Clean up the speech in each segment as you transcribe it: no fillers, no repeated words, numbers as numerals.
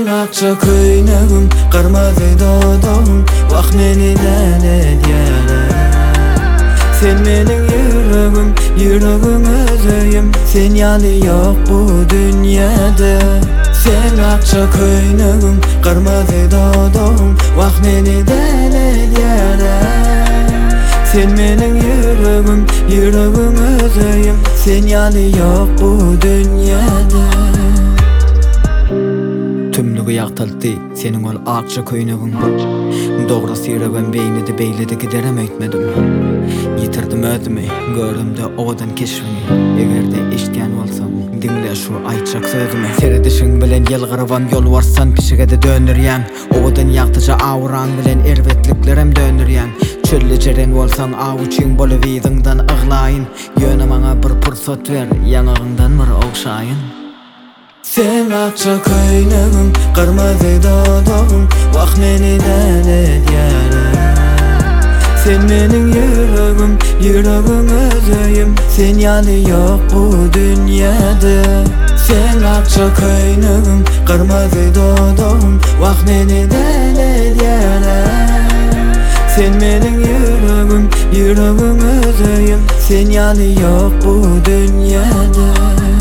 Sen akça köynegim, kırmızı dodağım, vah meni lanet yara. Sen menin yüreğim özeyim, sen yali yok bu dünyada. Sen akça köynegim, kırmızı dodağım, vah meni lanet yara. Sen menin yüreğim özeyim, sen yali yok bu dünyada. Tümlüğü yaqtaldı senin ol akça köynegin. Doğru siregen beynidi beyledi giderem etmedim. Yitirdim ödümü, gördüm de ovadan keşfini. Egerde iştiyan olsam, dinle şu aytacak sözümü. Seredişin bilen yelgaravam yol varsan pişigede dönüryen. Ovadan yaktıca avuran bilen ervetliklerim dönüryen. Çölle ceren olsan avuçin bolu vidindan ığlayın. Yönüm ana bir pursat ver, yanağından bir okşayın. Sen akça köynegim, kırmızı dodağım, vah meni lanet yara. Sen menin yüreğim özeyim, sen yali yok bu dünyada. Sen akça köynegim, kırmızı dodağım, vah meni lanet yara. Sen menin yüreğim özeyim, sen yali yok bu dünyada.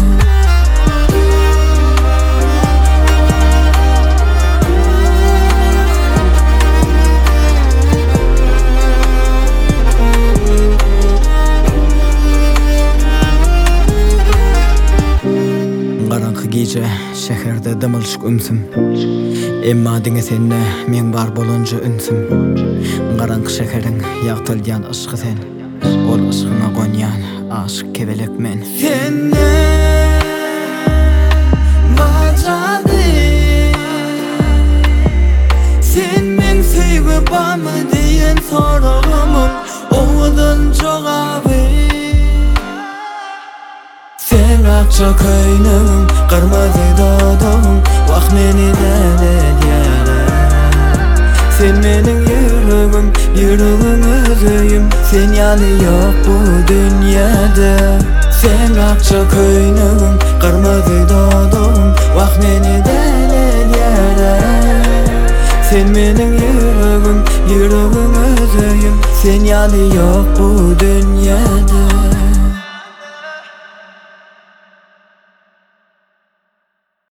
Qaranqı gece şehirde dımılışık ümsüm. Emma dine senne men bar bolunca ünsüm. Qaranqı şehirin yaqtılyan ışqı sen, ol ışqına qonyan aşık kevelek men. Senne bacadı, sen men sevgi bamı diyen sorağımın oğudun çoğabı. Sen akça köynegim, kırmızı dodağım, vah meni lanet yara. Sen menin yüreğim özeyim, sen yali yok bu dünyada. Sen akça köynegim, kırmızı dodağım, vah meni lanet yara. Sen menin yüreğim özeyim, sen yali yok bu dünyada.